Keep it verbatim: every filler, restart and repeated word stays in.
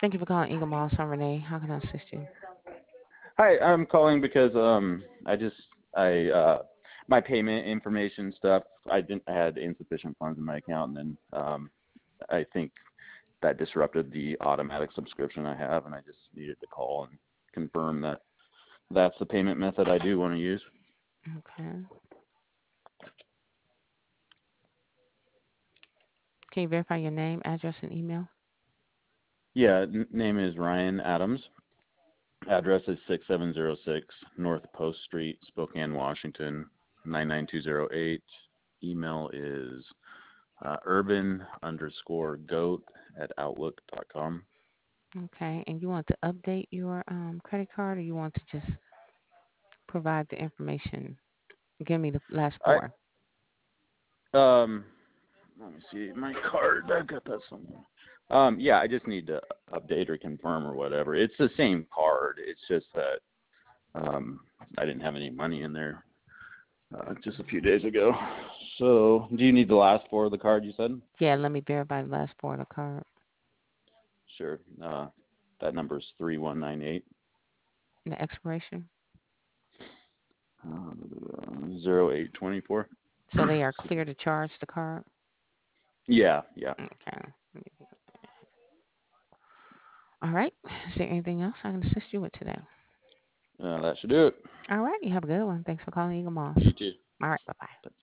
Thank you for calling Eagle Moss. I'm Renee. How can I assist you? Hi, I'm calling because um I just I uh my payment information stuff I didn't I had insufficient funds in my account, and then um I think that disrupted the automatic subscription I have, and I just needed to call and confirm that that's the payment method I do want to use. Okay. Can you verify your name, address, and email? Yeah, n- name is Ryan Adams. Address is six seven zero six North Post Street, Spokane, Washington nine nine two zero eight. Email is uh, urban underscore goat at outlook dot com. Okay. And you want to update your um, credit card, or you want to just provide the information? Give me the last I four. um let me see my card. I've got that somewhere. Um yeah, I just need to update or confirm or whatever. It's the same card. It's just that um I didn't have any money in there uh, just a few days ago. So, do you need the last four of the card you said? Yeah, let me verify the last four of the card. Sure. Uh that number is three one nine eight. And the expiration. Uh, zero eight twenty four. So they are clear to charge the card. Yeah, yeah. Okay. All right. Is there anything else I can assist you with today? Uh, that should do it. All right. You have a good one. Thanks for calling Eagle Moss. You too. All right. Bye bye.